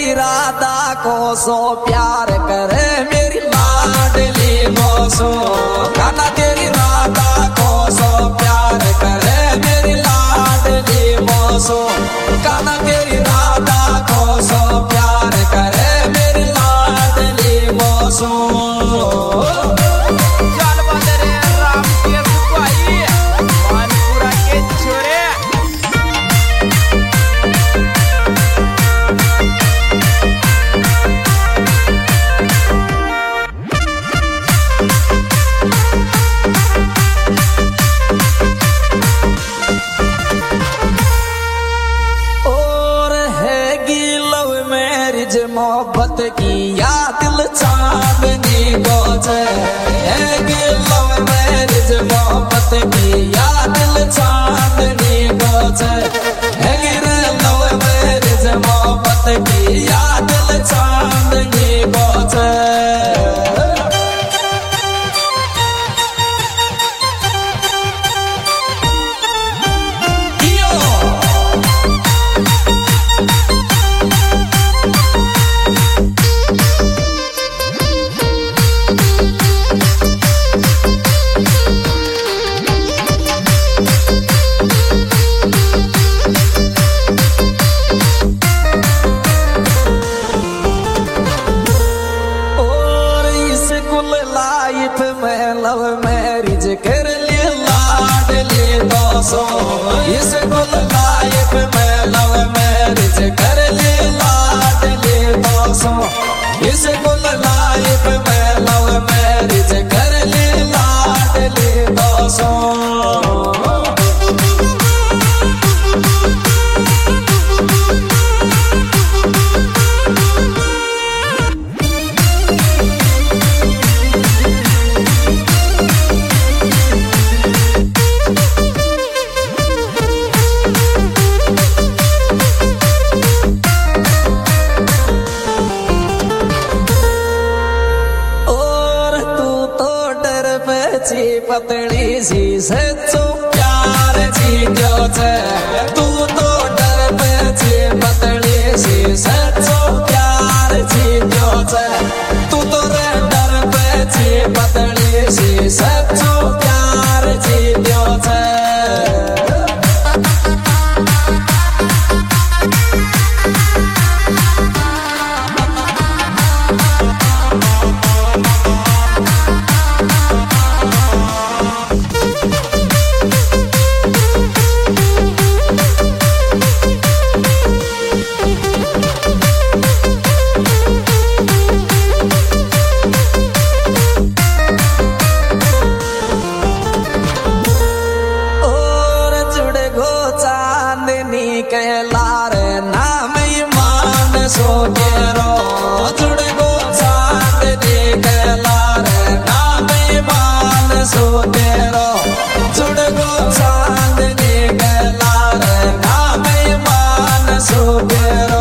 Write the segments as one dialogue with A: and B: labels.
A: तेरी राधा को सो प्यार करे मेरी लाडली मोसो। कान्हा तेरी राधा को सो प्यार करे मेरी लाडली मोसो। कान्हा तेरी राधा को सो प्यार करे मेरी लाडली मोसो। मोहब्बत की या दिल चांदनी गोजे लव मैरिज। मोहब्बत की या दिल चांदनी गोजे लव मैरिज। मोहब्बत की या दिल चांदनी गोजे। लाइफ में लव मैरिज कर लिए लाडली दोसो। इस गुल लाइफ में लव मैरिज कर लिए लाडली दोसो। इस गुल लाइफ में लव मैरिज कर लिए लाडली दोसो। पतली सी सच्चो प्यार जी जो छे। तू तो डर पे छी पतली सी सच्चो प्यार जी जो छे। तू तो डर पे छी पतली सी सच्चो प्यार जी जो छे। के लारे नाम ईमान सो गेरो। जुड़ गो चांदनी के लारे नाम ईमान सो गेरो। जुड़ गो चांदनी के लारे नाम ईमान सो गेरो।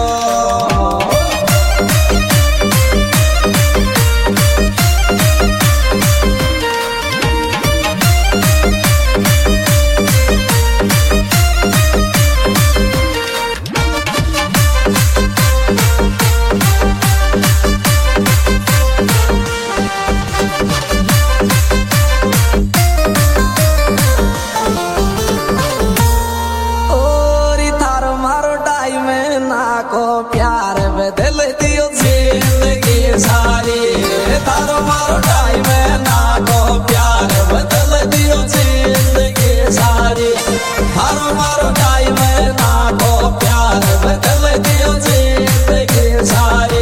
A: को प्यार बदल दियो जिंदगी सारी। तारो मारो टाइम में ना को प्यार बदल दियो जिंदगी सारी। तारो मारो टाइम में ना को प्यार बदल दियो जिंदगी सारी।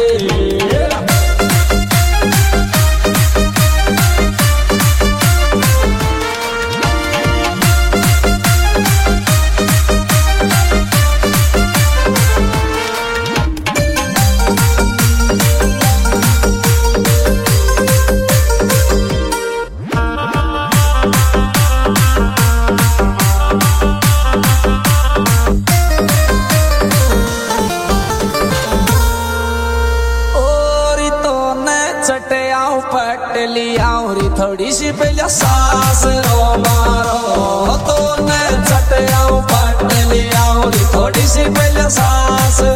A: पट लिया थोड़ी सी पहले सास रो मारो। तो ने चट पट लिया थोड़ी सी पहले सास